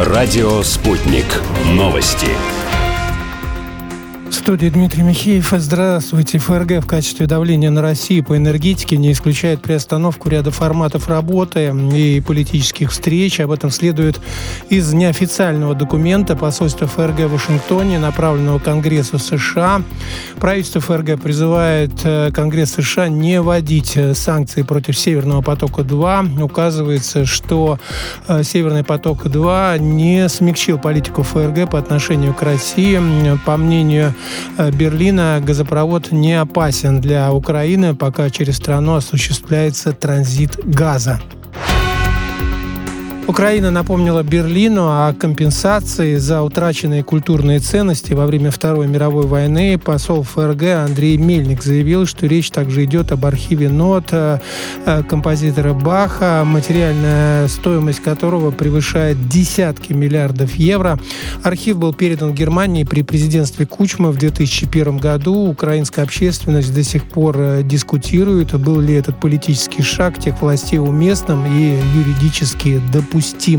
Радио «Спутник». Новости. В студии Дмитрий Михеев. Здравствуйте. ФРГ в качестве давления на Россию по энергетике не исключает приостановку ряда форматов работы и политических встреч. Об этом следует из неофициального документа посольства ФРГ в Вашингтоне, направленного Конгрессу США. Правительство ФРГ призывает Конгресс США не вводить санкции против Северного потока-2. Указывается, что Северный поток-2 не смягчил политику ФРГ по отношению к России. По мнению Берлина, газопровод не опасен для Украины, пока через страну осуществляется транзит газа. Украина напомнила Берлину о компенсации за утраченные культурные ценности во время Второй мировой войны. Посол ФРГ Андрей Мельник заявил, что речь также идет об архиве нот композитора Баха, материальная стоимость которого превышает десятки миллиардов евро. Архив был передан Германии при президентстве Кучмы в 2001 году. Украинская общественность до сих пор дискутирует, был ли этот политический шаг тех властей уместным и юридически допустимым.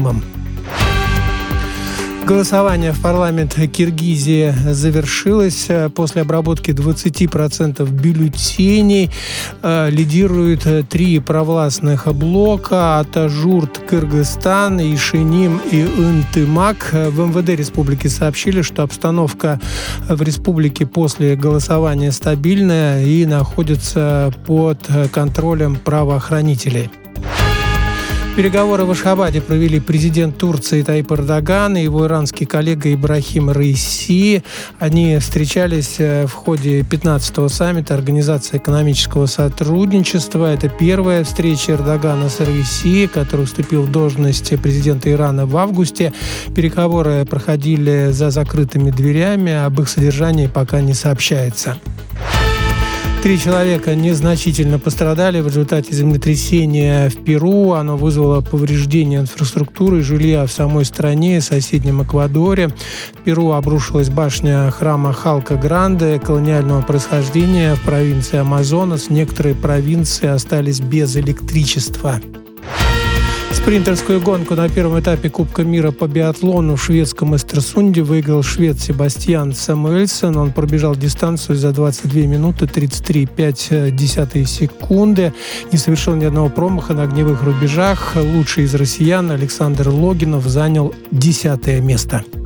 Голосование в парламент Киргизии завершилось. После обработки 20% бюллетеней лидируют три провластных блока: Атажурт, Кыргызстан, Ишиним и Ынтымак. В МВД республики сообщили, что обстановка в республике после голосования стабильная и находится под контролем правоохранителей. Переговоры в Ашхабаде провели президент Турции Таyyip Эрдоган и его иранский коллега Ибрахим Раиси. Они встречались в ходе 15-го саммита Организации экономического сотрудничества. Это первая встреча Эрдогана с Раиси, который вступил в должность президента Ирана в августе. Переговоры проходили за закрытыми дверями, об их содержании пока не сообщается. 3 человека незначительно пострадали в результате землетрясения в Перу. Оно вызвало повреждение инфраструктуры и жилья в самой стране и соседнем Эквадоре. В Перу обрушилась башня храма Халка-Гранде колониального происхождения в провинции Амазонас. Некоторые провинции остались без электричества. Спринтерскую гонку на первом этапе Кубка мира по биатлону в шведском Эстерсунде выиграл швед Себастьян Самуэльсон. Он пробежал дистанцию за 22 минуты 33,5 секунды. Не совершил ни одного промаха на огневых рубежах. Лучший из россиян Александр Логинов занял 10-е место.